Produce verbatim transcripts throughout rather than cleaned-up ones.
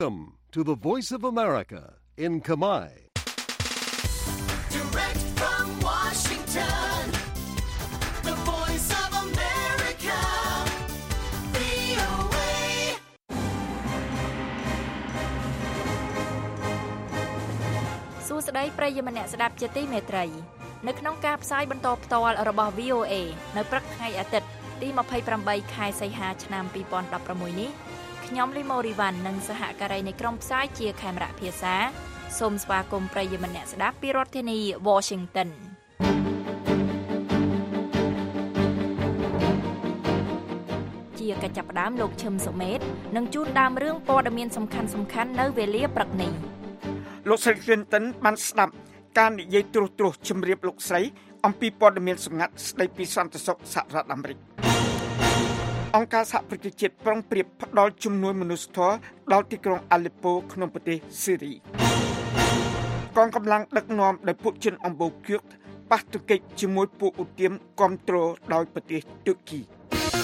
Welcome to the Voice of America in Khmer. Direct from Washington, the Voice of America, វី អូ เอ សួស្តីប្រិយម្នាក់ស្ដាប់ជាទីមេត្រីនៅក្នុងការផ្សាយបន្តផ្ទាល់របស់ វី អូ เอ នៅព្រឹកថ្ងៃអាទិត្យទីยี่สิบแปดខែសីហាឆ្នាំยี่สิบสิบหกនេះខ្ញុំលីម៉ូរីវ៉ាន់និងសហការីនៃក្រុមផ្សាយជាខេមរៈភាសាសូមស្វាគមន៍ប្រិយមិត្តអ្នកស្ដាប់ពីរដ្ឋធានី Washington ជាកិច្ចចាប់ផ្ដើមលោកឈឹមសុមេតនឹងជូនដើមរឿងព័ត៌មានសំខាន់ៗនៅវេលាព្រឹកនេះលោកស្រី Clinton បានស្ដាប់ការនិយាយត្រួសត្រាសជម្រាបលោកស្រីអំពីព័ត៌មានសម្ងាត់ស្ដីពីសន្តិសុខសហរដ្ឋអាមេរិកអង្គការសហប្រជាជាតិប្រុងប្រៀបផ្ដល់ជំនួយមនុស្សធម៌ដល់ទីក្រុងអាឡេប៉ូក្នុងប្រទេសស៊ីរីកងកម្លាំងដឹកនាំដោយពួកជនអំបូរគឿកប៉ះទង្គិចជាមួយពួកឧទាមគ្រប់គ្រងដោយប្រទេសទូគី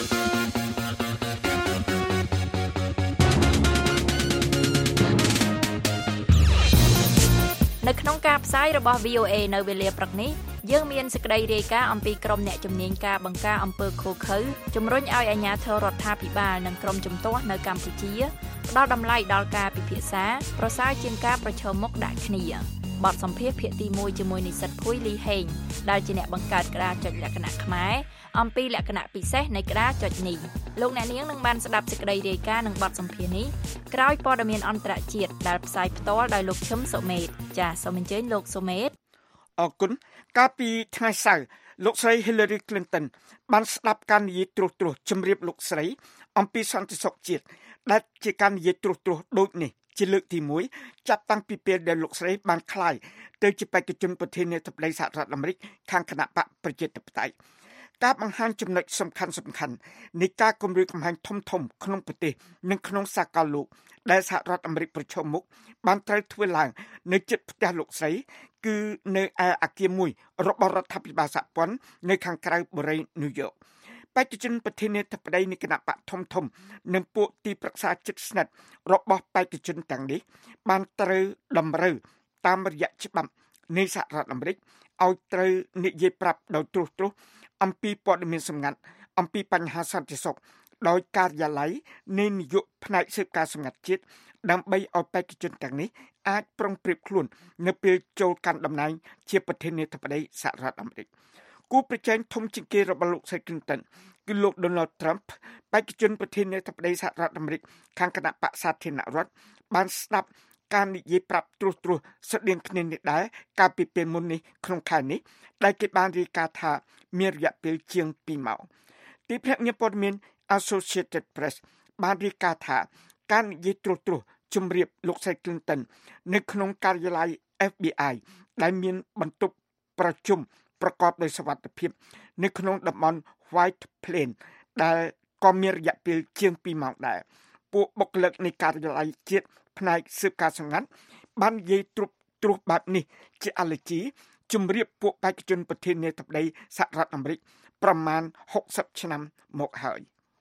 នៅក្នុងការផ្សាយរបស់ វី អូ เอ នៅវេលាព្រឹកនេះយើងមានសេចក្តីរាយការណ៍អំពីក្រុមអ្នកជំនាញការបង្ការអំពើឃោរឃៅជំរុញឲ្យអាជ្ញាធររដ្ឋាភិបាលនិងក្រុមជំទាស់នៅកម្ពុជាផ្ដល់តម្លៃដល់ការពិភាក្សាប្រសើរជាងការប្រឈមមុខដាក់គ្នាបទសម្ភាសន៍ភាគទីមួយជាមួយនិស្សិតភួយលីហេងដែលជាអ្នកបង្កើតក្តារចុចលក្ខណៈខ្មែរអំពីលក្ខណៈពិសេសនៃក្តារចុចនេះលោកអ្នកនាងនឹងបានស្ដាប់សេចក្តីរាយការណ៍និងបទសម្ភាសន៍នេះក្រោយព័ត៌មានអន្តរជាតិដែលផ្សាយផ្ទាល់ដោយលោកឈឹមសុមេតចាសសូមអញ្ជើញលោកសុមេតអរគុណកាលពីថ្ងៃសៅរ៍លោកស្រី Hillary Clinton បានស្ដាប់ការនិយាយត្រួសត្រាសជម្រាបលោកស្រីអំពីសន្តិសុខជាតិដែលជាការនិយាយត្រួសត្រាសដូចនេះជាលើកទីមួយចាប់តាំងពីពេលដែលលោកស្រីបានក្លាយទៅជាបេក្ខជនប្រធានាធិបតីសហរដ្ឋអាមេរិកខាងគណៈបកប្រជាធិបតេយ្យការបង្ហាញចំណុចសំខាន់សំខាន់នៃការគម្រាមកំហែងធំធំក្នុងប្រទេសនិងក្នុងសាកលលោកដែលសហរដ្ឋអាមេរិកប្រឈមមុខបានត្រូវធ្វើឡើងនៅជិតផ្ទះលោកស្រីគឺនៅឯអគារមួយរបស់រដ្ឋាភិបាលសហព័ន្ធនៅខាងក្រៅបូរីញូវយ៉កបេក្ខជនប្រធានាធិបតីនៃគណៈបកធំធំនិងពួកទីប្រឹក្សាជិតស្និទ្ធរបស់បេក្ខជនទាំងនេះបានត្រូវតម្រូវតាមរយៈច្បាប់នៃសហរដ្ឋអាមេរិកឲ្យត្រូវនិយាយប្រាប់ដោយត្រួសត្រាសអំពីព័ត៌មានសម្ងាត់អំពីបញ្ហាសន្តិសុខដោយការិយាល័យនៃនាយកផ្នែកស៊ើបការសម្ងាត់ជាតិដើម្បីឲ្យបេក្ខជនទាំងនេះអាចប្រុងប្រៀបខ្លួននៅពេលចូលកាន់តំណែងជាប្រធានាធិបតីសហរដ្ឋអាមេរិកគូប្រជែងធំជាងគេរបស់លោក Clinton គឺលោក Donald Trump បេក្ខជនប្រធានាធិបតីសហរដ្ឋអាមេរិកខាងគណៈបក្សសាធារណរដ្ឋបានស្ដាប់ការនិយាយប្រាប់ត្រួសត្រាសស្តីងគ្នានេះដែរកាលពីពេលមុននេះក្នុងខែនេះដែលគេបានរាយការណ៍ថាមានរយៈពេលជាងពីរម៉ោងទីភ្នាក់ងារព័ត៌មាន Associated Press បានរាយការណ៍ថាការនិយាយត្រួសត្រាសជម្រាបលោកស្រី Clinton នៅក្នុងការិយាល័យ អេហ្វ ប៊ី អាយ ដែលមានបន្ទប់ប្រជុំប្រកបដោយសុវត្ថិភាពនៅក្នុងតំបន់ White Plains ដែលក៏មានរយៈពេលជាងពីរម៉ោងដែរពួកបុគ្គលិកនៃការិយាល័យជាតិផ្នែកស៊ើបការសម្ងាត់បាននិយាយត្រួសត្រាសបែបនេះជាអាឡឺជីជម្រាបពួកបេក្ខជនប្រធានាធិបតីសហរដ្ឋអាមេរិកប្រមាណហុកសិបឆ្នាំមកហើយ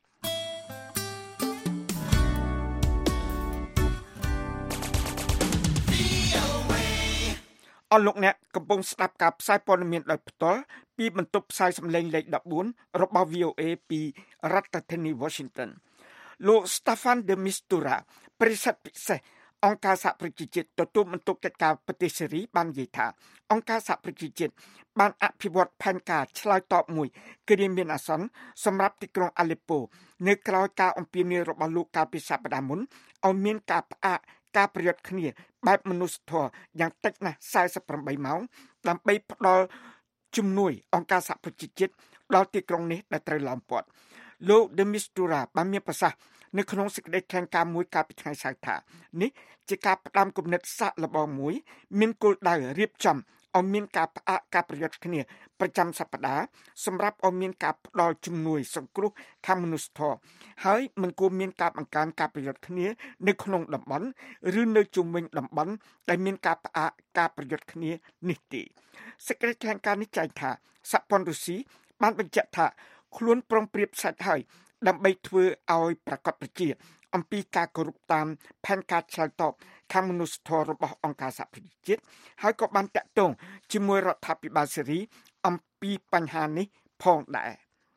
អរលោកអ្នកកំពុងស្ដាប់ការផ្សាយព័ត៌មានដោយផ្ទាល់ពីបន្ទប់ផ្សាយសំឡេងលេខដប់បួនរបស់ វី អូ เอ ពីរដ្ឋធានី Washington លោក Staffan de Mistura ប្រធានពិសេសអង្គការសហប្រជាជាតិទទួលបន្ទុកកិច្ចការប្រទេសសេរីបាននិយាយថាអង្គការសហប្រជាជាតិបានអភិវឌ្ឍផែនការឆ្លើយតបមួយគ្រាមានអាសន្នសម្រាប់ទីក្រុងអាឡេប៉ូនៅក្រៅការអំពាវនាវរបស់លោកកាលពីសប្តាហ៍មុនឲ្យមានការផ្អាកការប្រយុទ្ធគ្នាបែបមនុស្សធម៌យ៉ាងតិចណាស់สี่สิบแปดម៉ោងដើម្បីផ្ដល់ជំនួយអង្គការសហប្រជាជាតិដល់ទីក្រុងនេះដែលត្រូវឡោមព័ទ្ធលោក De Mistura បានមានប្រសាសន៍នៅក្នុងសេចក្តីថ្លែងការណ៍មួយកាលពីថ្ងៃសៅរ៍ថានេះជាការផ្ដាំគំនិតសាកល្បងមួយមានគោលដៅរៀបចំឲ្យមានការផ្អាកការប្រយុទ្ធគ្នាប្រចាំសប្តាហ៍សម្រាប់ឲ្យមានការផ្ដល់ជំនួយសង្គ្រោះខាងមនុស្សធម៌ហើយមិនគួរមានការបង្កើនការប្រយុទ្ធគ្នានៅក្នុងតំបន់ឬនៅជុំវិញតំបន់ដែលមានការផ្អាកការប្រយុទ្ធគ្នានេះទេសេចក្តីថ្លែងការណ៍នេះចែងថាសហព័ន្ធរុស្ស៊ីបានបញ្ជាក់ថាខ្លួនប្រុងប្រៀបសាច់ហើយដើម្បីធ្វើឲ្យប្រកបប្រជាអំពីការគោរពតាមផែនការឆ្លើយតបខាងមនុស្សធម៌របស់អង្គការសហប្រជាជាតិហើយក៏បានតាក់ទងជាមួយរដ្ឋាភិបាលសេរីអំពីបញ្ហានេះផងដែរ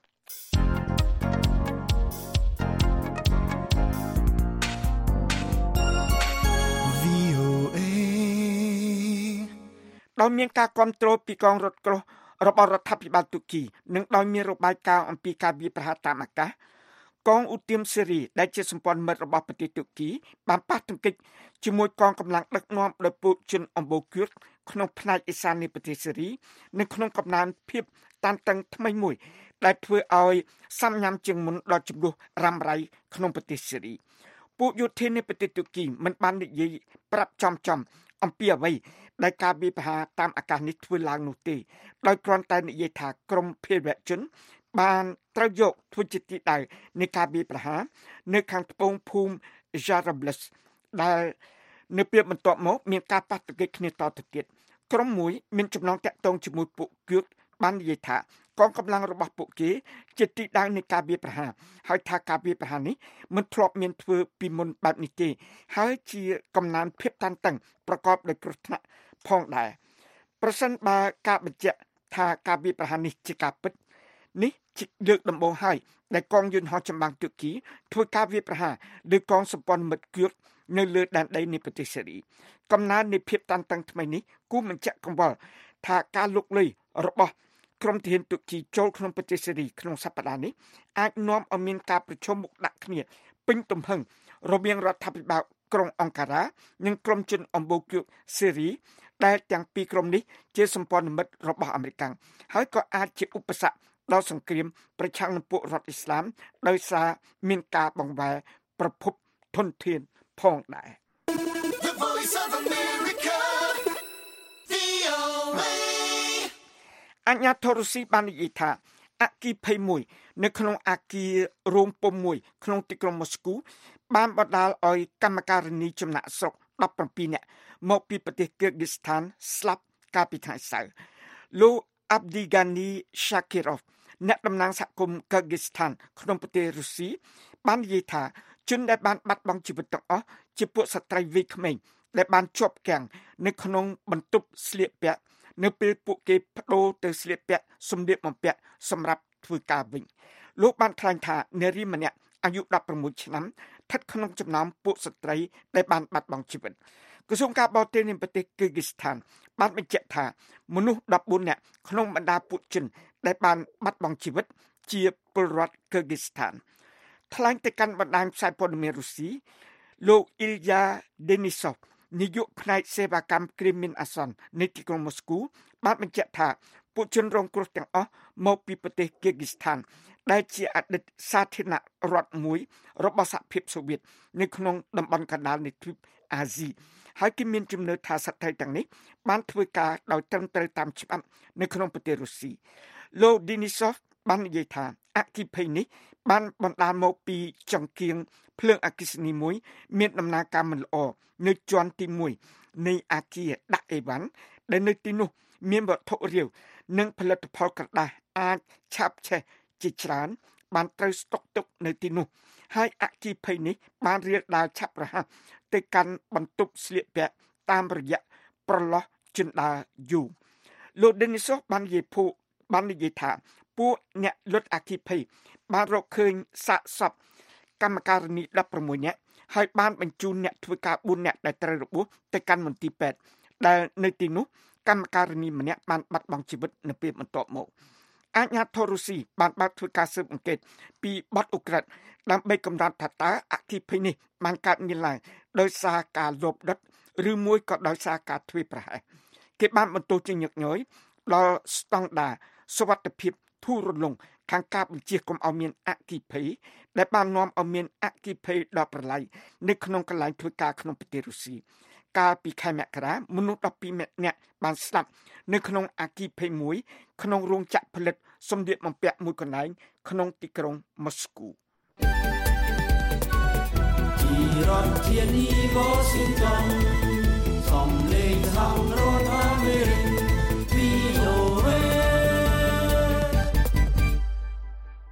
ដោយមានការគ្រប់គ្រងពីកងរថក្រោះរបស់រដ្ឋាភិបាលទូគីនិងដោយមានរបាយការណ៍អំពីការវាយប្រហារតាមអាកាសកងឧទាមសេរីដែលជាសម្ព័ន្ធមិត្តរបស់ប្រទេសទូគីបានប៉ះទង្គិចជាមួយកងកម្លាំងដឹកនាំដោយពួកជនអម្បូគឿតក្នុងផ្នែកអេសាននៃប្រទេសសេរីនៅក្នុងកំណើនភាពតានតឹងថ្មីមួយដែលធ្វើឲ្យសាំញ៉ាំជាងមុនដល់ចំនួនរ៉ាំរ៉ៃក្នុងប្រទេសសេរីពួកយោធានៃប្រទេសទូគីមិនបាននិយាយប្រាប់ចំចំអំពីអ្វីដែលការវាយប្រហារតាមអាកាសនេះធ្វើឡើងនោះទេដោយគ្រាន់តែនិយាយថាក្រមភេរវជនបានត្រូវយកធ្វើជាទីដៅនៃការវាយប្រហារនៅខាងត្បូងភូមិ Jarablus ដែលនៅពេលបន្ទាប់មកមានការប៉ះទង្គិចគ្នាតទៅទៀតក្រុមមួយមានចំណងតាក់ទងជាមួយពួកគឿតបាននិយាយថាកងកម្លាំងរបស់ពួកគេជាទីដៅនៃការវាយប្រហារហើយថាការវាយប្រហារនេះមិនធ្លាប់មានធ្វើពីមុនបែបនេះទេហើយជាកំណើនភាពតានតឹងប្រកបដោយគ្រោះថ្នាក់ផងដែរប្រសិនបើការបញ្ជាក់ថាការវាយប្រហារនេះជាការពិតនេះជាលើកដំបូងហើយដែលកងយន្តហោះចម្បាំងទូគីធ្វើការវាយប្រហារលើកងសម្ព័ន្ធមិត្តគឿតនៅលើដែនដីនៃប្រទេសសេរីកំណើននៃភាពតានតឹងថ្មីនេះគូបញ្ជាក់កង្វល់ថាការលុកលុយរបស់ក្រុមទាហានទូគីចូលក្នុងប្រទេសសេរីក្នុងសប្តាហ៍នេះអាចនាំឲ្យមានការប្រជុំមុខដាក់គ្នាពេញទំហឹងរវាងរដ្ឋាភិបាលក្រុងអង្ការ៉ានិងក្រុមជនអម្បូគឿតសេរីដែលទាំងពីរក្រុមនេះជាសម្ព័ន្ធមិត្តរបស់អាមេរិកហើយក៏អាចជាឧបសគ្គដល់សង្គ្រាមប្រឆាំងនឹងពួករដ្ឋអ៊ីស្លាមដោយសារមានការបង្វែរប្រភពធនធានផងដែរអញ្ញាធរុស៊ីបាននិយាយថាអគិភ័យមួយនៅក្នុងអគាររោងពុម្ពមួយក្នុងទីក្រុងម៉ូស្គូបានបណ្ដាលឲ្យកម្មការិនីចំណាក់ស្រុកដប់ប្រាំពីរនាក់មកពីប្រទេសគីគីស្ថានស្លាប់កាលពីថ្ងៃសៅរ៍លោកអាប់ឌីហ្គានីសាគីរ៉ូវអ្នកតំណាងសហគមន៍គីគីស្ថានក្នុងប្រទេសរុស្ស៊ីបាននិយាយថាជនដែលបានបាត់បង់ជីវិតទាំងអស់ជាពួកស្ត្រីវ័យក្មេងដែលបានជាប់គាំងនៅក្នុងបន្ទប់ស្លៀកពាក់នៅពេលពួកគេបដូរទៅស្លៀកពាក់សម្លៀកបំពាក់សម្រាប់ធ្វើការវិញលោកបានថ្លែងថានារីម្នាក់អាយុដប់ប្រាំមួយឆ្នាំស្ថិតក្នុងចំណោមពួកស្ត្រីដែលបានបាត់បង់ជីវិតក្រសួងការបរទេសនៃប្រទេសគីគីស្ថានបានបញ្ជាក់ថាមនុស្សដប់បួននាក់ក្នុងបណ្ដាពួកជនដែលបានបាត់បង់ជីវិតជាពលរដ្ឋគីគីស្ថានថ្លែងទៅកាន់បណ្ដាញផ្សាយព័ត៌មានរុស្ស៊ីលោកអ៊ីលយ៉ាដេនីសូវនាយកផ្នែកសេវាកម្មគ្រាមានអាសន្ននៃទីក្រុងម៉ូស្គូបានបញ្ជាក់ថាពួកជនរងគ្រោះទាំងអស់មកពីប្រទេសគីគីស្ថានដែលជាអតីតសាធារណរដ្ឋមួយរបស់សហភាពសូវៀតនៅក្នុងតំបន់កណ្ដាលនៃទ្វីបអាស៊ីហើយគេមានជំនឿថាស្ត្រីទាំងនេះបានធ្វើការដោយត្រឹមត្រូវតាមច្បាប់នៅក្នុងប្រទេសរុស្ស៊ីលោកឌីនីសូវបាននិយាយថាអគិភ័យនេះបានបណ្ដាលមកពីចង្កៀងភ្លើងអគ្គិសនីមួយមានដំណើរការមិនល្អនៅជាន់ទីមួយនៃអគារដាក់អេវ៉ាន់ដែលនៅទីនោះមានវត្ថុរាវនិងផលិតផលក្រដាសអាចឆាបឆេះជាច្រើនបានត្រូវស្តុកទុកនៅទីនោះហើយអគ្គិភ័យនេះបានរាលដាលឆាប់រហ័សទៅកាន់បន្ទប់ស្លៀកពាក់តាមរយៈប្រឡោះជណ្ដើរយូរលោកដេនីសូសបាននិយាយភូបាននិយាយថាពួកអ្នកលុតអគ្គិភ័យបានរកឃើញសាកសពកម្មការិនីដប់ប្រាំមួយនាក់ហើយបានបញ្ជូនអ្នកធ្វើការបួននាក់ដែលត្រូវរបួសទៅកាន់មន្ទីរពេទ្យដែលនៅទីនោះកម្មការិនីម្នាក់បានបាត់បង់ជីវិតនៅពេលបន្ទាប់មកអាជ្ញាធររុស្ស៊ីបានបើកធ្វើការស៊ើបអង្កេតពីបទឧក្រិដ្ឋដើម្បីកំណត់ថាតើអគ្គិភ័យនេះបានកើតមានឡើងដោយសារការលបដិតឬមួយក៏ដោយសារការធ្វេសប្រហែសគេបានបន្ទោសជាញឹកញយដល់ស្តង់ដារសុវត្ថិភាពធូររលុងខាងការបញ្ជាកុំឲ្យមានអគ្គិភ័យដែលបាននាំឲ្យមានអគ្គិភ័យដល់ប្រឡាយនៅក្នុងកន្លែងធ្វើការក្នុងប្រទេសរុស្ស៊ីកាលពីខែមករាមនុស្សដប់ពីរនាក់បានស្លាប់នៅក្នុងអគ្គិភ័យមួយក្នុងរោងចក្រផលិតសម្លៀកបំពាក់មួយកន្លែងក្នុងទីក្រុងម៉ូស្គូពីរដ្ឋធានី Washington សំឡេងសហរដ្ឋអាមេរិក វី អូ เอ ទោះ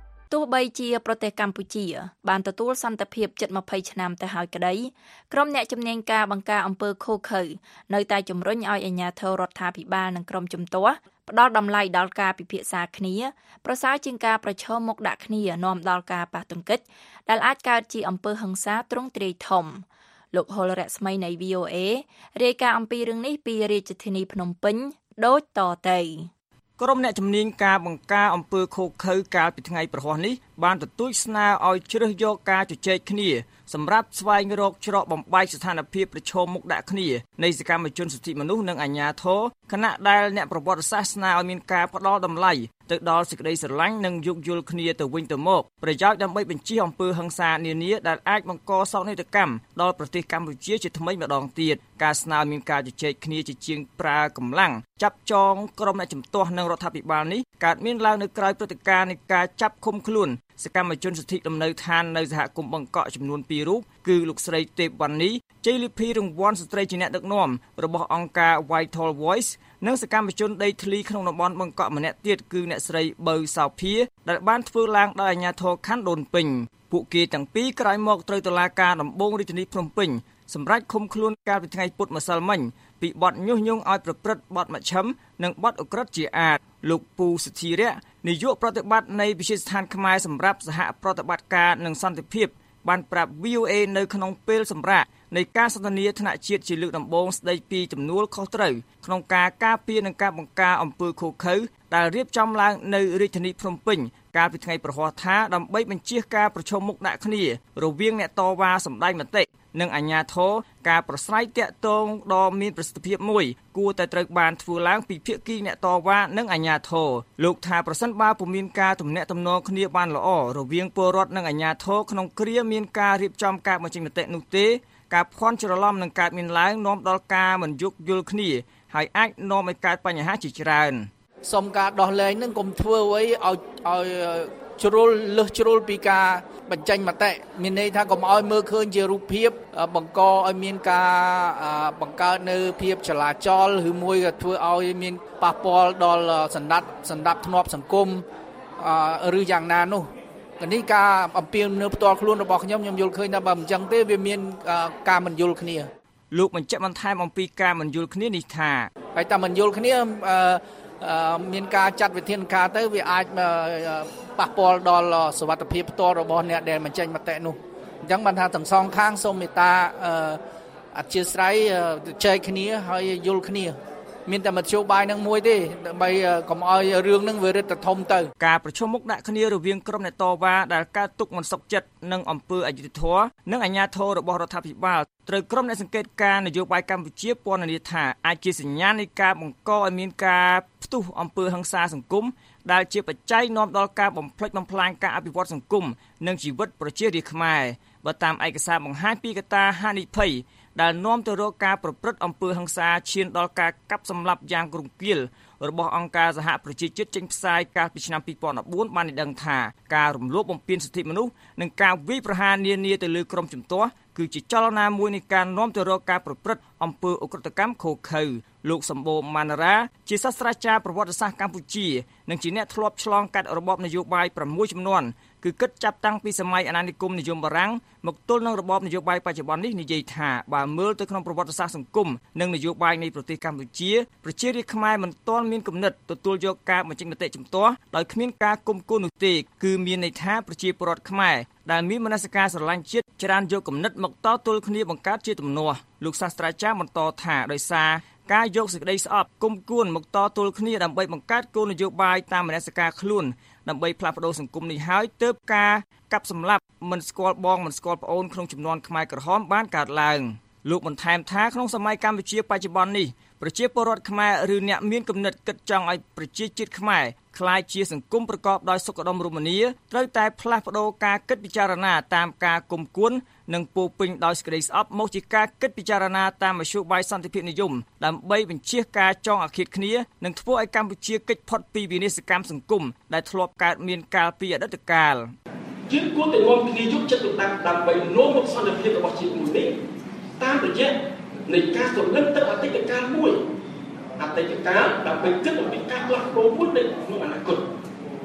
បីជាប្រទេសកម្ពុជាបានទទួលសន្តិភាពជិតម្ភៃឆ្នាំទៅហើយក្តីក្រុមអ្នកជំនាញការបង្ការអំពើឃោរឃៅនៅតែជំរុញឲ្យអាជ្ញាធររដ្ឋាភិបាលនិងក្រុមជំទាស់ផ្ដល់តម្លៃដល់ការពិភាក្សាគ្នាប្រសើរជាងការប្រឈមមុខដាក់គ្នានាំដល់ការប៉ះទង្គិចដែលអាចកើតជាអំពើហិង្សាទ្រង់ទ្រាយធំលោកហុលរស្មីនៃ វី អូ เอ រាយការណ៍អំពីរឿងនេះពីរាជធានីភ្នំពេញដូចតទៅក្រុមអ្នកជំនាញការបង្ការអំពើឃោរឃៅកាលពីថ្ងៃប្រហ័សនេះបានទទូចស្នើឲ្យជ្រើសយកការជជែកគ្នាសម្រាប់ស្វែងរកច្រកបំបែកស្ថានភាពប្រឈមមុខដាក់គ្នានៃសកម្មជនសិទ្ធិមនុស្សនិងអាជ្ញាធរខណៈដែលអ្នកប្រវត្តិសាស្ត្រស្នើឲ្យមានការផ្ដល់តម្លៃទៅដល់សេចក្តីស្រឡាញ់និងយោគយល់គ្នាទៅវិញទៅមកប្រយោជន៍ដើម្បីបញ្ជៀសអំពើហិង្សានានាដែលអាចបង្កសោកនាដកម្មដល់ប្រទេសកម្ពុជាជាថ្មីម្ដងទៀតការស្នើមានការជជែកគ្នាជាជាងប្រើកម្លាំងចាប់ចងក្រុមអ្នកជំទាស់និងរដ្ឋាភិបាលនេះកើតមានឡើងនៅក្រៅព្រឹត្តិការណ៍នៃការចាប់ឃុំខ្លួនសកម្មជនសិទ្ធិលំនៅឋាននៅសហគមន៍បង្កក់ចំនួនពីររូបគឺលោកស្រីទេពវណ្ណីជ័យលាភីរង្វាន់ស្ត្រីជាអ្នកដឹកនាំរបស់អង្គការ Vital Voice និងសកម្មជនដីធ្លីក្នុងតំបន់បង្កក់ម្នាក់ទៀតគឺអ្នកស្រីបើសោភាដែលបានធ្វើឡើងដោយអាជ្ញាធរខណ្ឌដូនពេញពួកគេទាំងពីរក្រោយមកត្រូវតុលាការដំបងរាជធានីភ្នំពេញសម្រាប់ឃុំខ្លួនកាលពីថ្ងៃពុធម្សិលមិញពីបទញុះញង់ឲ្យប្រព្រឹត្តបទមជ្ឈិមនិងបទឧក្រិដ្ឋជាអាតលោកពូសុធីរៈនាយកប្រតិបត្តិនៃវិទ្យាស្ថានខ្មែរសម្រាប់សហប្រតិបត្តិការនិងសន្តិភាពបានប្រាប់ វី អូ เอ នៅក្នុងពេលសម្រាប់នៃការសន្ទនាថ្នាក់ជាតិជាលើកដំបូងស្ដីពីទំនួលខុសត្រូវក្នុងការការពារនិងការបង្ការអំពើឃោរឃៅដែលរៀបចំឡើងនៅរាជធានីភ្នំពេញកាលពីថ្ងៃប្រហ័សថាដើម្បីបញ្ជៀសការប្រឈមមុខដាក់គ្នារវាងអ្នកតវ៉ាសម្ដែងមតិនិងអាជ្ញាធរការប្រស្រ័យទាក់ទងដ៏មានប្រសិទ្ធភាពមួយគួរតែត្រូវបានធ្វើឡើងពីភាគីអ្នកតវ៉ានិងអាជ្ញាធរលោកថាប្រសិនបើពុំមានការទំនាក់ទំនងគ្នាបានល្អរវាងពលរដ្ឋនិងអាជ្ញាធរក្នុងគ្រាមានការរៀបចំការបញ្ចេញមតិនោះទេការភ័ន្តច្រឡំនឹងកើតមានឡើងនាំដល់ការមិនយោគយល់គ្នាហើយអាចនាំឲ្យកើតបញ្ហាជាច្រើនសូមការដោះលែងនឹងកុំធ្វើអ្វីឲ្យឲ្យជ្រុលលឹះជ្រុលពីការបញ្ចេញមតិមានន័យថាកុំឲ្យមើលឃើញជារូបភាពបង្កឲ្យមានការបង្កើតនៅភាពចលាចលឬមួយក៏ធ្វើឲ្យមានប៉ះពាល់ដល់សន្តិសន្តិភាពធ្នាប់សង្គមឬយ៉ាងណានោះនេះការអំពាវនាវផ្ទាល់ខ្លួនរបស់ខ្ញុំខ្ញុំយល់ឃើញថាបើមិនចឹងទេវាមានការមិនយល់គ្នាលោកបញ្ជាក់បន្ថែមអំពីការមិនយល់គ្នានេះថាហើយតែមិនយល់គ្នាមានការចាត់វិធានការទៅវាអាចប៉ះពាល់ដល់សុវត្ថិភាពផ្ទាល់របស់អ្នកដែលបញ្ចេញមតិនោះអញ្ចឹងបានថាទាំងសងខាងសូមមេត្តាអធិស្ឋានចែកគ្នាហើយយល់គ្នាមានតែមធ្យោបាយនឹងមួយទេដើម្បីកុំឲ្យរឿងនឹងវារឹតតែធំទៅការប្រជុំមុខដាក់គ្នារវាងក្រុមអ្នកតវ៉ាដែលកើតទុកមិនសុខចិត្តនឹងអំពើអយុត្តិធម៌និងអាជ្ញាធររបស់រដ្ឋាភិបាលត្រូវក្រុមអ្នកសង្កេតការនយោបាយកម្ពុជាពណ៌នាថាអាចជាសញ្ញានៃការបង្កឲ្យមានការផ្ទុះអំពើហិង្សាសង្គមដែលជាបច្ច័យនាំដល់ការបំផ្លិចបំផ្លាញការអភិវឌ្ឍសង្គមនិងជីវិតប្រជារាស្ត្រខ្មែរបើតាមឯកសារបង្ហាញពីកត្តាហានិភ័យដែលនាំទៅរកការប្រព្រឹត្តអំពើហិង្សាឈានដល់ការកាប់សម្លាប់យ៉ាងគ្រង្គាលរបស់អង្គការសហប្រជាជាតិចេញផ្សាយកាលពីឆ្នាំពីរពាន់ដប់បួនបានឲ្យដឹងថាការរំលោភបំពានសិទ្ធិមនុស្សនិងការវាយប្រហារនានាទៅលើក្រុមជំទាស់គឺជាចលនាមួយនៃការនាំទៅរកការប្រព្រឹត្តអំពើឧក្រិដ្ឋកម្មឃោរឃៅលោកសម្បូរម៉ាណារ៉ាជាសាស្ត្រាចារ្យប្រវត្តិសាស្ត្រកម្ពុជានិងជាអ្នកធ្លាប់ឆ្លងកាត់របបនយោបាយប្រាំមួយជំនាន់គឺគិតចាប់តាំងពីសម័យអាណានិគមនិយមបារាំងមកទល់នឹងរបបនយោបាយបច្ចុប្បន្ននេះនិយាយថាបើមើលទៅក្នុងប្រវត្តិសាស្ត្រសង្គមនិងនយោបាយនៃប្រទេសកម្ពុជាប្រជារាស្ត្រខ្មែរមិនទាន់មានគំនិតទទួលយកការបញ្ចេញមតិជំទាស់ដោយគ្មានការគុំគួននោះទេគឺមានន័យថាប្រជាពលរដ្ឋខ្មែរដែលមានមនសិការស្រឡាញ់ជាតិច្រើនយកគំនិតមកតទល់គ្នាបង្កើតជាទំនាស់លោកសាស្ត្រាចារ្យបន្តថាដោយសារការយកសេចក្តីស្អប់គុំគួនមកតទល់គ្នាដើម្បីបង្កើតគោលនយោបាយតាមមនសិការខ្លួនដើម្បីផ្លាស់ប្ដូរសង្គមនេះហើយទើបការកាប់សម្លាប់មិនស្គាល់បងមិនស្គាល់ប្អូនក្នុងចំនួនខ្មែរក្រហមបានកើតឡើងលោកបន្ថែមថាក្នុងសម័យកម្ពុជាបច្ចុប្បន្ននេះប្រជាពលរដ្ឋខ្មែរឬអ្នកមានគំនិតគិតចង់ឲ្យប្រជាជាតិខ្មែរក្លាយជាសង្គមប្រកបដោយសុខដុមរមនាត្រូវតែផ្លាស់ប្ដូរការគិតពិចារណាតាមការគុំគួននិងពោពេញដោយសេចក្តីស្អប់មកជាការគិតពិចារណាតាមមធ្យោបាយសន្តិភាពនិយមដើម្បីបញ្ជៀសការចងអាឃាតគ្នានិងធ្វើឲ្យកម្ពុជាគេចផុតពីវិនាសកម្មសង្គមដែលធ្លាប់កើតមានកាលពីអតីតកាលយើងគួរតែនាំគ្នាយកចិត្តទុកដាក់ដើម្បីនាំមកសន្តិភាពរបស់ជាតិមួយនេះតាមរយៈនៃការសម្លឹងទៅអតីតកាលមួយអតីតកាលដើម្បីគិតអំពីការផ្លាស់ប្ដូរមួយនៅក្នុងអនាគត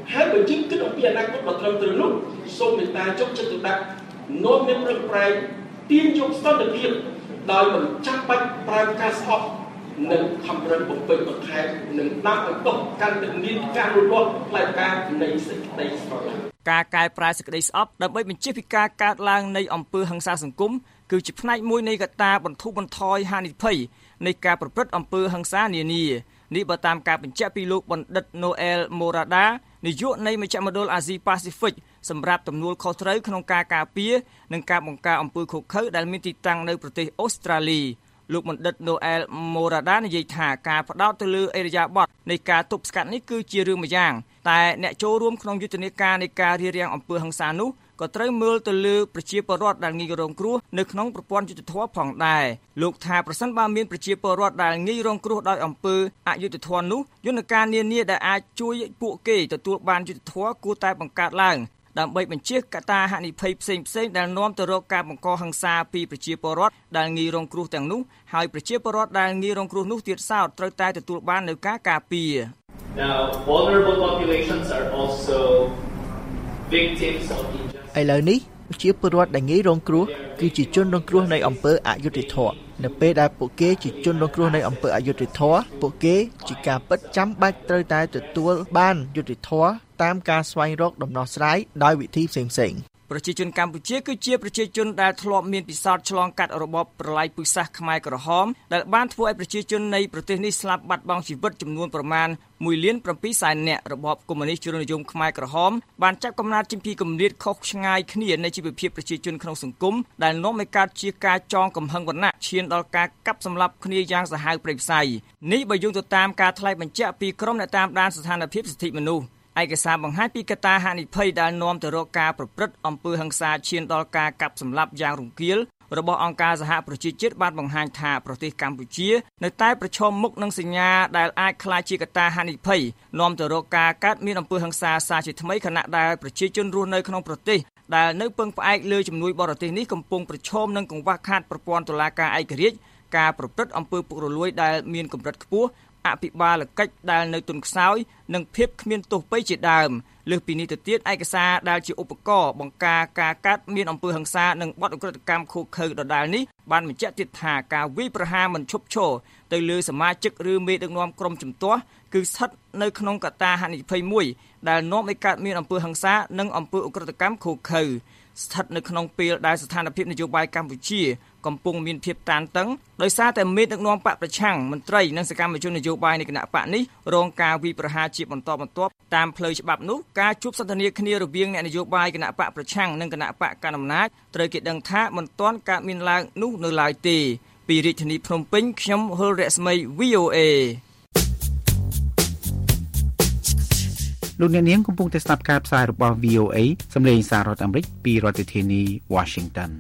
ហើយបើយើងគិតអំពីអនាគតដ៏ត្រឹមត្រូវនោះសូមមេត្តាចុះចិត្តទុកដាក់នាំមានប្រឹងប្រែងទាញយកសន្តិភាពដោយមិនចាំបាច់ប្រើការស្អប់និងខំប្រឹងបំពេញបន្ថែមនិងដាក់ឲ្យតោះកាន់តែមានការលូតលាស់ផ្លែផ្កានៃសេចក្តីស្រឡាញ់ការកែប្រែសេចក្តីស្អប់ដើម្បីបញ្ជៀសពីការកើតឡើងនៃអំពើហិង្សាសង្គមគឺជាផ្នែកមួយនៃកត្តាបន្ធូរបន្ថយហានិភ័យនៃការប្រព្រឹត្តអំពើហិង្សានានានេះបើតាមការបញ្ជាក់ពីលោកបណ្ឌិត Noel Morada នាយកនៃមជ្ឈមណ្ឌលអាស៊ីប៉ាស៊ីហ្វិកសម្រាប់ទំនួលខុសត្រូវក្នុងការការពារនិងការបង្ការអំពើឃោរឃៅដែលមានទីតាំងនៅប្រទេសអូស្ត្រាលីលោកបណ្ឌិត Noel Morada និយាយថាការផ្ដោតទៅលើអេរយាប័តនៃការទប់ស្កាត់នេះគឺជារឿងម្យ៉ាងតែអ្នកចូលរួមក្នុងយុទ្ធនាការនៃការរារាំងអំពើហិង្សានោះក៏ត្រូវមើលទៅលើប្រជាពលរដ្ឋដែលងាយរងគ្រោះនៅក្នុងប្រព័ន្ធយុត្តិធម៌ផងដែរលោកថាប្រសិនបើមានប្រជាពលរដ្ឋដែលងាយរងគ្រោះដោយអំពើអយុត្តិធម៌នោះយន្តការនានាដែលអាចជួយពួកគេទទួលបានយុត្តិធម៌គួរតែបង្កើតឡើងដើម្បីបញ្ជៀសកត្តាហានិភ័យផ្សេងៗដែលនាំទៅរកការបង្កហិង្សាពីប្រជាពលរដ្ឋដែលងាយរងគ្រោះទាំងនោះហើយប្រជាពលរដ្ឋដែលងាយរងគ្រោះនោះទៀតសោតត្រូវតែទទួលបាននូវការការពារ Now vulnerable populations are also victims of injustice ឥឡូវនេះប្រជាពលរដ្ឋដែលងាយរងគ្រោះគឺជាជនរងគ្រោះនៃអំពើអយុត្តិធម៌នៅពេលដែលពួកគេជាជនរងគ្រោះនៃអំពើអយុត្តិធម៌ពួកគេជាការពិតចាំបាច់ត្រូវតែទទួលបានយុត្តិធម៌តាមការស្វែងរកដំណោះស្រាយដោយវិធីផ្សេងៗប្រជាជនកម្ពុជាគឺជាប្រជាជនដែលធ្លាប់មានពិសោធន៍ឆ្លងកាត់របបប្រល័យពូជសាសន៍ខ្មែរក្រហមដែលបានធ្វើឲ្យប្រជាជននៃប្រទេសនេះស្លាប់បាត់បង់ជីវិតចំនួនប្រមាណមួយលានប្រាំពីរសែននាក់របបកុម្មុយនីសជ្រុលនិយមខ្មែរក្រហមបានចាប់កំណើតចេញពីគម្លាតខុសឆ្ងាយគ្នានៃជីវភាពប្រជាជនក្នុងសង្គមដែលនាំឲ្យកើតជាការចងកំហឹងវណ្ណៈឈានដល់ការកាប់សម្លាប់គ្នាយ៉ាងសាហាវព្រៃផ្សៃនេះបើយោងទៅតាមការថ្លែងបញ្ជាក់ពីក្រុមអ្នកតាមដានស្ថានភាពសិទ្ធិមនុស្សឯកសារបង្ហាញពីកត្តាហានិភ័យដែលនាំទៅរកការប្រព្រឹត្តអំពើហិង្សាឈានដល់ការកាប់សម្លាប់យ៉ាងរង្គាលរបស់អង្គការសហប្រជាជាតិបានបង្ហាញថាប្រទេសកម្ពុជានៅតែប្រឈមមុខនឹងសញ្ញាដែលអាចក្លាយជាកត្តាហានិភ័យនាំទៅរកការកើតមានអំពើហិង្សាសារជាថ្មីខណៈដែលប្រជាជនរស់នៅក្នុងប្រទេសដែលនៅពឹងផ្អែកលើជំនួយបរទេសនេះកំពុងប្រឈមនឹងកង្វះខាតប្រព័ន្ធតុលាការឯករាជ្យការប្រព្រឹត្តអំពើពុករលួយដែលមានកម្រិតខ្ពស់អភិបាលកិច្ចដែលនៅទន់ខ្សោយនិងភាពគ្មានទោសពៃជាដើមលើសពីនេះទៅទៀតឯកសារដែលជាឧបករណ៍បង្ការការកាត់មានអំពើហិង្សានិងបទឧក្រិដ្ឋកម្មឃោរឃៅដដែលនេះបានបញ្ជាក់ទៀតថាការវាយប្រហារមិនឈប់ឈរទៅលើសមាជិកឬមេដឹកនាំក្រុមជំទាស់គឺស្ថិតនៅក្នុងកត្តាហានិភ័យមួយដែលនាំឲ្យកើតមានអំពើហិង្សានិងអំពើឧក្រិដ្ឋកម្មឃោរឃៅស្ថិតនៅក្នុងពេលដែលស្ថានភាពនយោបាយកម្ពុជាកំពុងមានភាពតានតឹងដោយសារតែមេដឹកនាំបកប្រឆាំងមន្ត្រីនិងសកម្មជននយោបាយនៃគណៈបកនេះរងការវាយប្រហារជាបន្តបន្ទាប់តាមផ្លូវច្បាប់នោះការជួបសន្ទនាគ្នារវាងអ្នកនយោបាយគណៈបកប្រឆាំងនិងគណៈបកកណ្ដាលអំណាចត្រូវគេដឹងថាមិនទាន់កើតមានឡើងនោះនៅឡើយទេពីរាជធានីភ្នំពេញខ្ញុំហុលរស្មី វី អូ เอលោកអ្នកនាងកំពុងតែស្ដាប់ការផ្សាយរបស់ វី អូ เอ សម្លេងសាររដ្ឋអាមេរិកពីរដ្ឋធានី Washington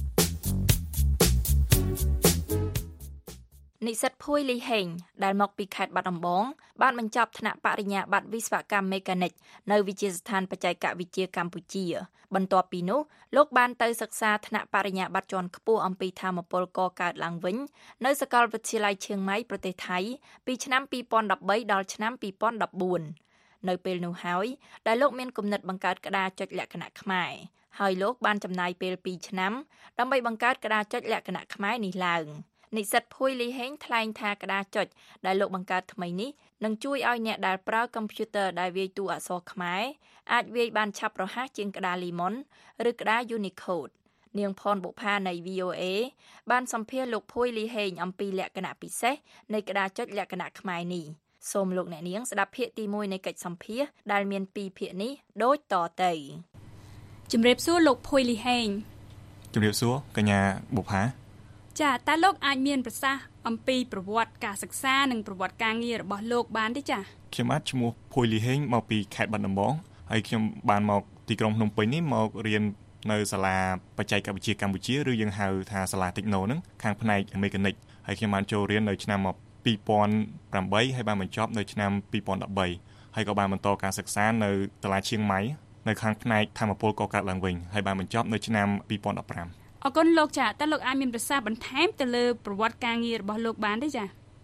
និស្សិតភួយលីហេងដែលមកពីខេត្តបាត់ដំបងបានបញ្ចប់ថ្នាក់បរិញ្ញាបត្រវិស្វកម្មមេកានិកនៅវិទ្យាស្ថានបច្ចេកវិទ្យាកម្ពុជាបន្ទាប់ពីនោះលោកបានទៅសិក្សាថ្នាក់បរិញ្ញាបត្រជាន់ខ្ពស់អំពីថាមពលកកើតឡើងវិញនៅសាកលវិទ្យាល័យឈៀងម៉ៃប្រទេសថៃពីឆ្នាំពីរពាន់ដប់បីដល់ឆ្នាំពីរពាន់ដប់បួននៅពេលនោះហើយដែលលោកមានគំនិតបង្កើតក្តារចុចលក្ខណៈខ្មែរហើយលោកបានចំណាយពេលពីរឆ្នាំដើម្បីបង្កើតក្តារចុចលក្ខណៈខ្មែរនេះឡើងនិស្សិតភួយលីហេងថ្លែងថាក្តារចុចដែលលោកបង្កើតថ្មីនេះនឹងជួយឲ្យអ្នកដែលប្រើកុំព្យូទ័រដែលវាយតួអក្សរខ្មែរអាចវាយបានឆាប់រហ័សជាងក្តារ Lemon ឬក្តារ Unicode នាងផនបុប្ផានៃ វី អូ เอ បានសម្ភាសន៍លោកភួយលីហេងអំពីលក្ខណៈពិសេសនៃក្តារចុចលក្ខណៈខ្មែរនេះសូមលោកអ្នកនាងស្ដាប់ភាគទីមួយនៃកិច្ចសម្ភាសន៍ដែលមានពីរភាគនេះដូចតទៅជំរាបសួរលោកភួយលីហេងជំរាបសួរកញ្ញាបុប្ផាចាតើលោកអាចមានប្រសាសន៍អំពីប្រវត្តិការសិក្សានិងប្រវត្តិការងាររបស់លោកបានទេចាខ្ញុំអាចឈ្មោះភួយលីហេងមកពីខេត្តបាត់ដំបងហើយខ្ញុំបានមកទីក្រុងភ្នំពេញនេះមករៀននៅសាលាបច្ចេកវិទ្យាកម្ពុជាឬយើងហៅថាសាលា Techno ហ្នឹងខាងផ្នែកមេកានិកហើយខ្ញុំបានចូលរៀននៅឆ្នាំពីរពាន់ប្រាំបីហើយបានបញ្ចប់នៅឆ្នាំពីរពាន់ដប់បីហើយក៏បានបន្តការសិក្សានៅសាលាឈៀងម៉ៃនៅខាងផ្នែកថាមពលកកើតឡើងវិញហើយបានបញ្ចប់នៅឆ្នាំពីរពាន់ដប់ប្រាំអរគុណលោកចាតើលោកអាចមានប្រសាសន៍បន្ថែមទៅលើប្រវត្តិការងាររបស់លោកបានទេចា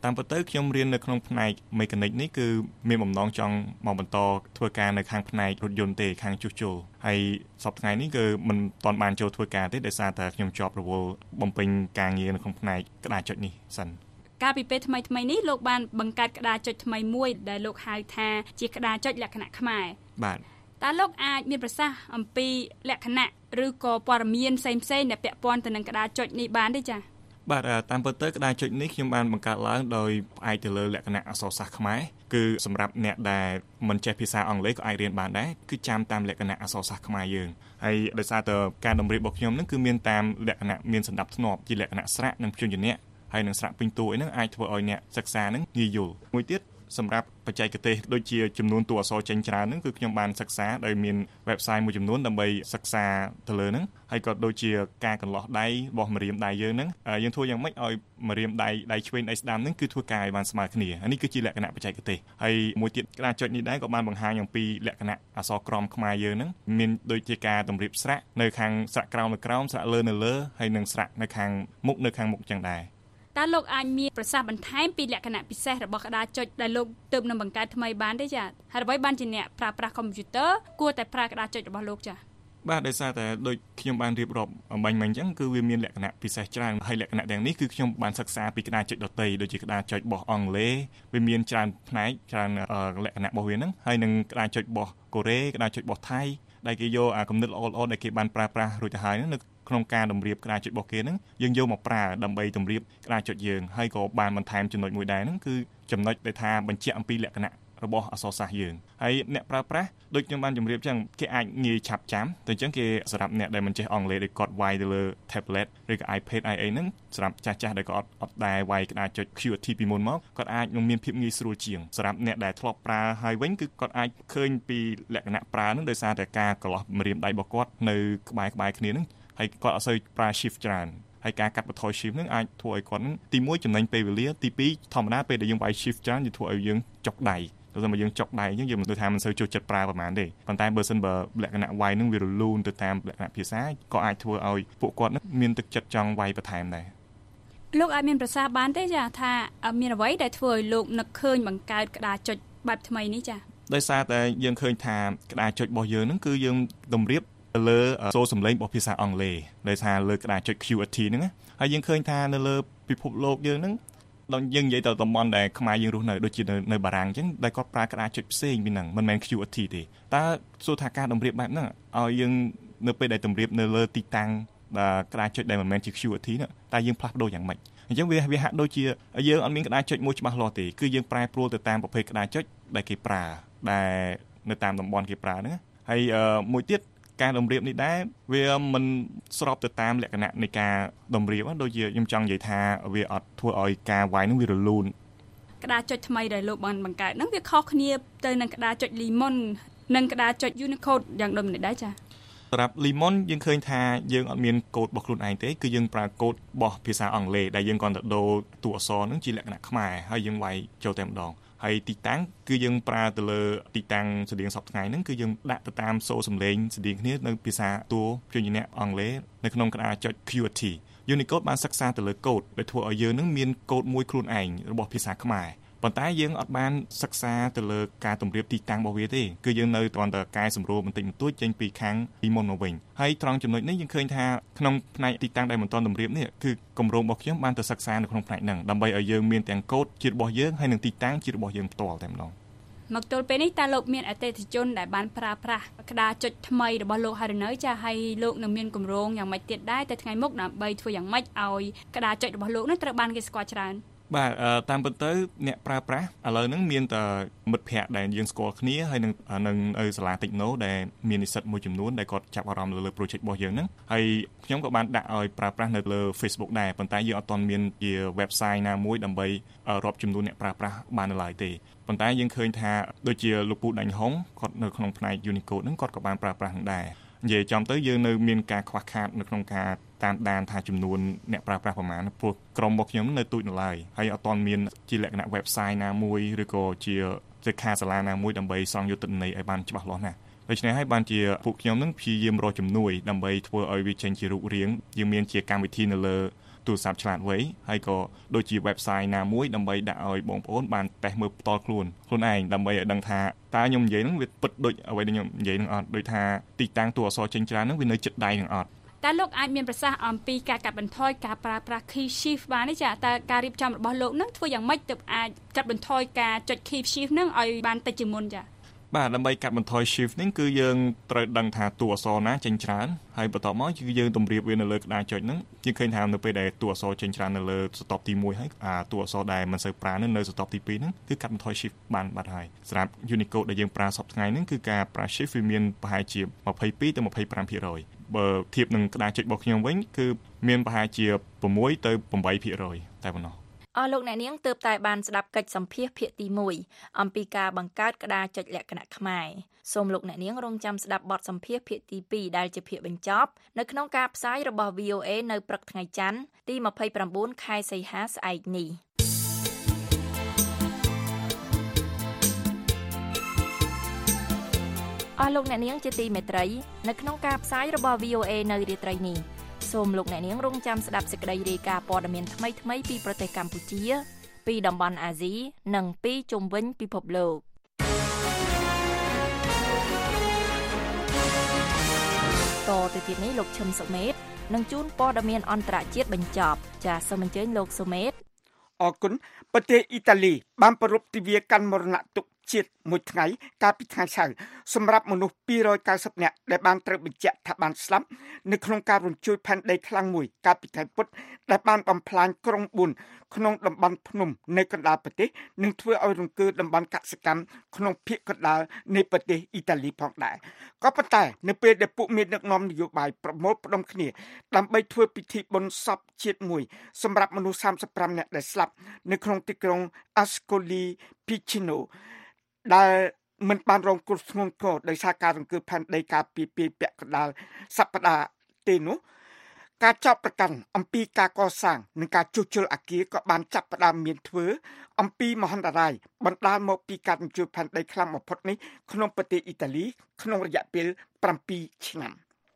តាមពិតទៅខ្ញុំរៀននៅក្នុងផ្នែក mechanic នេះគឺមានបំណងចង់មកបន្តធ្វើការនៅខាងផ្នែករថយន្តទេខាងជួសជុលហើយសប្តាហ៍ថ្ងៃនេះគឺមិនទាន់បានចូលធ្វើការទេដោយសារតែខ្ញុំជាប់រវល់បំពេញការងារនៅក្នុងផ្នែកក្តារចុចនេះសិនកាលពីពេលថ្មីថ្មីនេះលោកបានបង្កើតក្តារចុចថ្មីមួយដែលលោកហៅថាជាក្តារចុចលក្ខណៈខ្មែរបាទតើលោកអាចមានប្រសាសន៍អំពីលក្ខណៈឬក៏ព័ត៌មានផ្សេងៗដែលពាក់ព័ន្ធទៅនឹងក្តារចុចនេះបានទេចា៎បាទតាមពិតទៅក្តារចុចនេះខ្ញុំបានបង្កើតឡើងដោយផ្អែកទៅលើលក្ខណៈអក្សរសាស្ត្រខ្មែរគឺសម្រាប់អ្នកដែលមិនចេះភាសាអង់គ្លេសក៏អាចរៀនបានដែរគឺចាំតាមលក្ខណៈអក្សរសាស្ត្រខ្មែរយើងហើយដោយសារតែការតម្រៀបរបស់ខ្ញុំនឹងគឺមានតាមលក្ខណៈមានសណ្ដាប់ធ្នាប់ជាលក្ខណៈស្រៈនិងព្យញ្ជនៈហើយនឹងស្រៈពេញតួអីហ្នឹងអាចធ្វើឲ្យអ្នកសិក្សាហ្នឹងងាយយល់មួយទៀតសម្រាប់បច្ចេកទេសដូចជាចំនួនតួអក្សរចេញច្រើនហ្នឹងគឺខ្ញុំបានសិក្សាដោយមាន website មួយចំនួនដើម្បីសិក្សាទៅលើហ្នឹងហើយក៏ដូចជាការកន្លោះដៃរបស់ម្រាមដៃយើងហ្នឹងយើងធ្វើយ៉ាងម៉េចឲ្យម្រាមដៃដៃឆ្វេងដៃស្ដាំហ្នឹងគឺធ្វើការឲ្យបានស្មើគ្នានេះគឺជាលក្ខណៈបច្ចេកទេសហើយមួយទៀតក្តារចុចនេះដែរក៏បានបង្ហាញអំពីលក្ខណៈអក្សរក្រមខ្មែរយើងហ្នឹងមានដូចជាការតម្រៀបស្រៈនៅខាងស្រៈក្រោមនៅក្រោមស្រៈលើនៅលើហើយនិងស្រៈនៅខាងមុខនៅខាងមុខចឹងដែរតើលោកអាចមានប្រសាសន៍បន្ថែមពីលក្ខណៈពិសេសរបស់ក្តារចុចដែលលោកទើបនឹងបង្កើតថ្មីបានទេចា៎ហើយអ្វីបានជាអ្នកប្រើប្រាស់កុំព្យូទ័រគួរតែប្រើក្តារចុចរបស់លោកចា៎បាទដោយសារតែដូចខ្ញុំបានរៀបរាប់អំបញ្ញមិញអញ្ចឹងគឺវាមានលក្ខណៈពិសេសច្រើនហើយលក្ខណៈទាំងនេះគឺខ្ញុំបានសិក្សាពីក្តារចុចដទៃដូចជាក្តារចុចរបស់អង់គ្លេសវាមានច្រើនផ្នែកច្រើនលក្ខណៈរបស់វាហ្នឹងហើយនឹងក្តារចុចរបស់កូរ៉េក្តារចុចរបស់ថៃដែលគេយកអាគំនិតល្អៗដែលគេបានប្រើប្រាស់រួចទៅហើយហ្នឹងនៅក្នុងការតម្រៀបក្តារចុចរបស់គេហ្នឹងយើងយកមកប្រើដើម្បីតម្រៀបក្តារចុចយើងហើយក៏បានបន្ថែមចំណុចមួយដែរហ្នឹងគឺចំណុចដែលថាបញ្ជាក់អំពីលក្ខណៈរបស់អក្សរសាស្ត្រយើងហើយអ្នកប្រើប្រាស់ដូចខ្ញុំបានជម្រាបចឹងគេអាចងាយឆាប់ចាំតែអញ្ចឹងគេសម្រាប់អ្នកដែលមិនចេះអង់គ្លេសដូចគាត់វាយទៅលើ tablet ឬក៏ iPad អីអីហ្នឹងសម្រាប់ចាស់ចាស់ដែលគាត់អត់ដែរវាយក្តារចុច Q W E R T ពីមុនមកគាត់អាចនឹងមានភាពងាយស្រួលជាងសម្រាប់អ្នកដែលធ្លាប់ប្រើហើយវិញគឺគាត់អាចឃើញពីលក្ខណៈប្រើហ្នឹងដោយសារតែការកន្លោះម្រាមដៃរបស់គាត់នៅក្បែរក្បែរគ្នាហ្នឹងហើយគាត់អត់សូវប្រើ shift ច្រើនហើយការកាត់បន្ថយ shift ហ្នឹងអាចធ្វើឲ្យគាត់ទីមួយចំណេញពេលវេលាទីពីរធម្មតាពេលដែលយើងវាយ shift ច្រើនវាធ្វើឲ្យយើងចុកដៃទៅតែយើងចុកដៃអញ្ចឹងយើងមិនទៅថាមិនសូវចូលចិត្តប្រើប្រហែលទេប៉ុន្តែបើសិនបើលក្ខណៈវាយហ្នឹងវារលូនទៅតាមលក្ខណៈភាសាក៏អាចធ្វើឲ្យពួកគាត់ហ្នឹងមានទឹកចិត្តចង់វាយបន្ថែមដែរលោកអាចមានប្រសាសន៍បានទេចាថាមានអ្វីដែលធ្វើឲ្យលោកនឹកឃើញបង្កើតក្តារចុចបែបថ្មីនេះចាដោយសារតែយើងឃើញថាក្តារចុចរបស់យើងហ្នឹងគឺយើងតម្រៀបទៅលើសូរសំឡេងរបស់ភាសាអង់គ្លេសដោយសារលើក្តារចុច Q W E R T ហ្នឹងហើយយើងឃើញថានៅលើពិភពលោកយើងហ្នឹងដល់យើងនិយាយទៅតំបន់ដែលខ្មែរយើងរស់នៅដូចជានៅបារាំងអញ្ចឹងដែលគាត់ប្រើក្តារចុចផ្សេងពីហ្នឹងមិនមែន Q W E R T ទេតើសួរថាការតម្រៀបបែបហ្នឹងឲ្យយើងនៅពេលដែលតម្រៀបនៅលើទីតាំងក្តារចុចដែលមិនមែនជា Q W E R T ហ្នឹងតើយើងផ្លាស់ប្ដូរយ៉ាងម៉េចអញ្ចឹងវាវាហាក់ដូចជាយើងអត់មានក្តារចុចមួយច្បាស់លាស់ទេគឺយើងប្រែប្រួលទៅតាមប្រភេទក្តារចុចដែលគេប្រើដែលនៅតាមតំបន់គេប្រើហ្នឹងហើយមួយទៀតការតម្រៀបនេះដែរវាមិនស្របទៅតាមលក្ខណៈនៃការតម្រៀបដូចជាខ្ញុំចង់និយាយថាវាអត់ធ្វើឲ្យការវាយនឹងវារលូនក្តារចុចថ្មីដែលលោកបានបង្កើតហ្នឹងវាខុសគ្នាទៅនឹងក្តារចុច Lemon និងក្តារចុច Unicode យ៉ាងដូចម្តេចដែរចា៎សម្រាប់ Lemon យើងឃើញថាយើងអត់មានកូដរបស់ខ្លួនឯងទេគឺយើងប្រើកូដរបស់ភាសាអង់គ្លេសដែលយើងគ្រាន់តែដូរតួអក្សរហ្នឹងជាលក្ខណៈខ្មែរហើយយើងវាយចូលតែម្ដងហើយទីតាំងគឺយើងប្រើទៅលើទីតាំងស្តៀងសពថ្ងៃហ្នឹងគឺយើងដាក់ទៅតាមសូរសំឡេងស្តៀងគ្នានៅភាសាតួព្យញ្ជនៈអង់គ្លេសនៅក្នុងក្តារចុច Q W E R T Unicode បានសិក្សាទៅលើកូដដែលធ្វើឲ្យយើងនឹងមានកូដមួយខ្លួនឯងរបស់ភាសាខ្មែរប៉ុន្តែយើងអត់បានសិក្សាទៅលើការតម្រៀបទីតាំងរបស់វាទេគឺយើងនៅគ្រាន់តែកែសម្រួលបន្តិចបន្តួចចេញពីខាងពីមុនមកវិញហើយត្រង់ចំណុចនេះយើងឃើញថាក្នុងផ្នែកទីតាំងដែលមិនទាន់តម្រៀបនេះគឺគម្រោងរបស់ខ្ញុំបានទៅសិក្សានៅក្នុងផ្នែកហ្នឹងដើម្បីឲ្យយើងមានទាំងកូដជារបស់យើងហើយនិងទីតាំងជារបស់យើងផ្ទាល់តែម្ដងមកទល់ពេលនេះតើលោកមានអតិថិជនដែលបានប្រើប្រាស់ក្តារចុចថ្មីរបស់លោកហើយនៅចាហើយលោកនឹងមានគម្រោងយ៉ាងម៉េចទៀតដែរតែថ្ងៃមុខដើម្បីធ្វើយ៉ាងម៉េចឲ្យក្តារចុចរបស់លោកនឹងត្រូវបានគេស្គាល់ច្រើនបាទតាមពិតទៅអ្នកប្រើប្រាស់ឥឡូវហ្នឹងមានតែមិត្តភ័ក្តិដែលយើងស្គាល់គ្នាហើយនឹងនៅសាលា Techno ដែលមាននិស្សិតមួយចំនួនដែលគាត់ចាប់អារម្មណ៍លើ project របស់យើងហ្នឹងហើយខ្ញុំក៏បានដាក់ឲ្យប្រើប្រាស់នៅលើ Facebook ដែរប៉ុន្តែយើងអត់ទាន់មានជា website ណាមួយដើម្បីរាប់ចំនួនអ្នកប្រើប្រាស់បាននៅឡើយទេប៉ុន្តែយើងឃើញថាដូចជាលោកពូដាញ់ហុងគាត់នៅក្នុងផ្នែក Unicode ហ្នឹងគាត់ក៏បានប្រើប្រាស់ហ្នឹងដែរនិយាយចំទៅយើងនៅមានការខ្វះខាតនៅក្នុងការតាមដានថាចំនួនអ្នកប្រើប្រាស់ប្រមាណព្រោះក្រុមរបស់ខ្ញុំនៅទូចនៅឡើយហើយអត់ទាន់មានជាលក្ខណៈ website ណាមួយឬក៏ជាសិក្ខាសាលាណាមួយដើម្បីសង្យុត្តទិន្នន័យឲ្យបានច្បាស់លាស់ណាស់ដូច្នេះហើយបានជាពួកខ្ញុំនឹងព្យាយាមរកជំនួយដើម្បីធ្វើឲ្យវាចេញជារូបរាងយើងមានជាកម្មវិធីនៅលើទូរស័ព្ទឆ្លាតវៃហើយក៏ដូចជា website ណាមួយដើម្បីដាក់ឲ្យបងប្អូនបានតេស្តមើលផ្ទាល់ខ្លួនខ្លួនឯងដើម្បីឲ្យដឹងថាតើខ្ញុំនិយាយហ្នឹងវាពិតដូចអ្វីដែលខ្ញុំនិយាយហ្នឹងអត់ដូចថាទីតាំងតួអក្សរចេញច្រើនហ្នឹងវានៅជិតដៃនឹងអត់តើលោកអាចមានប្រសាសន៍អំពីការកាត់បន្ថយការប្រើប្រាស់ key shift បានទេចាតើការរៀបចំរបស់លោកនឹងធ្វើយ៉ាងម៉េចទើបអាចកាត់បន្ថយការចុច key shift នឹងឲ្យបានតិចជាងមុនចាបាទដើម្បីកាត់បន្ថយ shift នេះគឺយើងត្រូវដឹងថាតួអក្សរណាចេញច្រើនហើយបន្ទាប់មកគឺយើងតម្រៀបវានៅលើក្តារចុចហ្នឹងយើងឃើញថានៅពេលដែលតួអក្សរចេញច្រើននៅលើ stop ទីមួយហើយអាតួអក្សរដែលមិនសូវប្រើនៅ stop ទីពីរហ្នឹងគឺកាត់បន្ថយ shift បានបាត់ហើយសម្រាប់ Unicode ដែលយើងប្រើសពថ្ងៃហ្នឹងគឺការប្រើ shift វាមានប្រហែលជាยี่สิบสองទៅยี่สิบห้าភាគរយបើធៀបនឹងក្តារចុចរបស់ខ្ញុំវិញគឺមានប្រហែលជាหกទៅแปดភាគរយតែប៉ុណ្ណោះអស់លោកអ្នកនាងទើបតែបានស្ដាប់កិច្ចសម្ភាសន៍ភាគទីមួយអំពីការបង្កើតក្តារចុចលក្ខណៈខ្មែរសូមលោកអ្នកនាងរងចាំស្ដាប់បទសម្ភាសន៍ភាគទីពីរដែលជាភាគបញ្ចប់នៅក្នុងការផ្សាយរបស់ វី អូ អេ នៅព្រឹកថ្ងៃច័ន្ទទីยี่สิบเก้าខែសីហាស្អែកនេះអស់លោកអ្នកនាងជាទីមេត្រីនៅក្នុងការផ្សាយរបស់ វី អូ អេ នៅរាត្រីនេះសូមលោកអ្នកនាងរងចាំស្ដាប់សេចក្តីរាយការណ៍ព័ត៌មានថ្មីៗពីប្រទេសកម្ពុជាពីតំបន់អាស៊ីនិងពីជុំវិញពិភពលោកតទៅទៀតនេះលោកឈឹមសុមេតនឹងជូនព័ត៌មានអន្តរជាតិបញ្ចប់ចាសសូមអញ្ជើញលោកសុមេតអរគុណប្រទេសអ៊ីតាលីបានប្រពៃទិវាកាន់មរណទុក្ខជាតិមួយថ្ងៃកាលពីថ្ងៃសៅរ៍សម្រាប់មនុស្សពីររយเก้าสิบនាក់ដែលបានត្រូវបញ្ជាក់ថាបានស្លាប់នៅក្នុងការរញ្ជួយផែនដីខ្លាំងមួយកាលពីថ្ងៃពុធដែលបានបំផ្លាញក្រុងប៊ុនក្នុងតំបន់ភ្នំនៅកណ្ដាលប្រទេសនិងធ្វើឲ្យរង្គើតំបន់កសិកម្មក្នុងភាគកណ្ដាលនៃប្រទេសអ៊ីតាលីផងដែរក៏ប៉ុន្តែនៅពេលដែលពួកមានដឹកនាំនយោបាយប្រមូលផ្ដុំគ្នាដើម្បីធ្វើពិធីបុណ្យសពជាតិមួយសម្រាប់មនុស្សសាមសិបប្រាំនាក់ដែលស្លាប់នៅក្នុងទីក្រុង Ascoli Piceno ដែលមិនបានរងគ្រោះធ្ងន់ធ្ងរដោយសារការរង្គើផែនដីកាលពីពេលពាក់កណ្ដាលសប្តាហ៍ទេនោះការចាប់ប្រកាន់អំពីការកសាងនិងការជួសជុលអគារក៏បានចាប់ផ្ដើមមានធ្វើអំពីមហន្តរាយបណ្ដាលមកពីការរញ្ជួយផែនដីខ្លាំងបំផុតនេះក្នុងប្រទេសអ៊ីតាលីក្នុងរយៈពេលbảyឆ្នាំ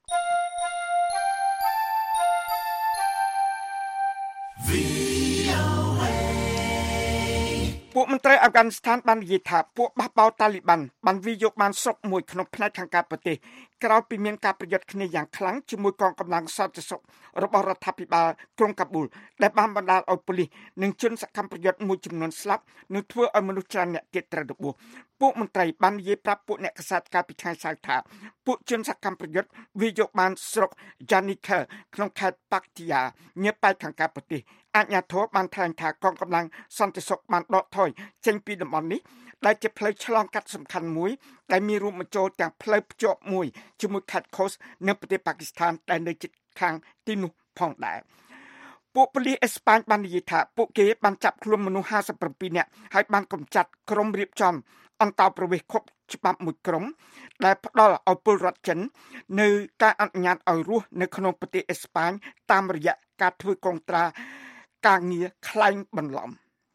ពួកមន្ត្រីអាហ្វហ្គានីស្ថានបាននិយាយថាពួកបះបោរតាលីបានបានវាយយកបានស្រុកមួយក្នុងផ្នែកខាងកើតប្រទេសក្រោយពីមានការប្រយុទ្ធគ្នាយ៉ាងខ្លាំងជាមួយកងកម្លាំងសន្តិសុខរបស់រដ្ឋាភិបាលក្រុងកាប៊ូលដែលបានបណ្ដាលឲ្យប៉ូលីសនិងជនសកម្មប្រយុទ្ធមួយចំនួនស្លាប់និងធ្វើឲ្យមនុស្សច្រើនអ្នកទៀតត្រូវរបួសពួកមន្ត្រីបាននិយាយប្រាប់ពួកអ្នកកាសែតកាលពីថ្ងៃសៅរ៍ថាពួកជនសកម្មប្រយុទ្ធវាយយកបានស្រុក Janika ក្នុងខេត្ត Paktia ញើប៉ែកខាងកើតប្រទេសអាជ្ញាធរបានថ្លែងថាកងកម្លាំងសន្តិសុខបានដកថយចេញពីតំបន់នេះដែលជាផ្លូវឆ្លងកាត់សំខាន់មួយដែលមានរួមបញ្ចូលទាំងផ្លូវភ្ជាប់មួយជាមួយខេត្ត Khost នៅប្រទេសប៉ាគីស្ថានដែលនៅជិតខាងទីនោះផងដែរពួកប៉ូលីសអេស្ប៉ាញបាននិយាយថាពួកគេបានចាប់ខ្លួនមនុស្សห้าสิบเจ็ดនាក់ហើយបានកម្ចាត់ក្រុមរៀបចំអន្តោប្រវេសន៍ខុសច្បាប់មួយក្រុមដែលផ្ដល់ឲ្យពលរដ្ឋចិននៅការអនុញ្ញាតឲ្យរស់នៅក្នុងប្រទេសអេស្ប៉ាញតាមរយៈការធ្វើកងត្រាការងារខ្លែងបន្លំ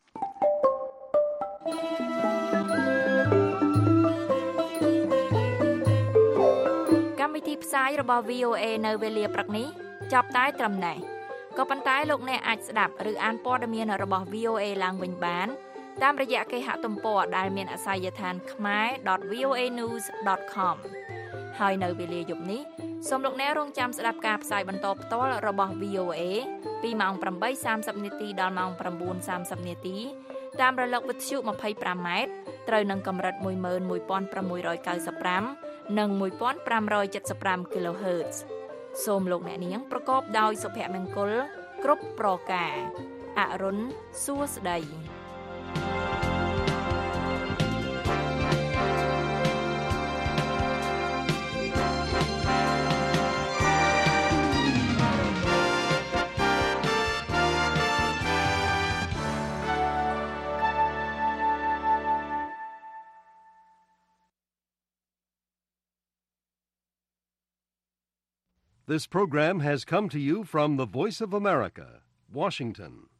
កម្មវិធីផ្សាយរបស់ វី អូ អេ នៅវេលាព្រឹកនេះចាប់តែត្រឹមនេះក៏ប៉ុន្តែលោកអ្នកអាចស្ដាប់ឬអានព័ត៌មានរបស់ វី អូ អេ ឡើងវិញបានតាមរយៈគេហទំព័រដែលមានអាសយដ្ឋាន ខ្មែរ ដត វី អូ អេ news ដត com ហើយនៅវេលាយប់នេះសូមលោកអ្នករងចាំស្ដាប់ការផ្សាយបន្តផ្ទាល់របស់ វី អូ អេ ពីម៉ោងeight thirtyនាទីដល់ម៉ោងnine thirtyនាទីតាមរលកវិទ្យុ twenty-five ម៉ែត្រត្រូវនឹងកម្រិតone one six nine fiveនិង one five seven five គីឡូហឺត សូមលោកអ្នកនាងប្រកបដោយសុភមង្គលគ្រប់ប្រការអរុនសួស្តី This program has come to you from the Voice of America, Washington.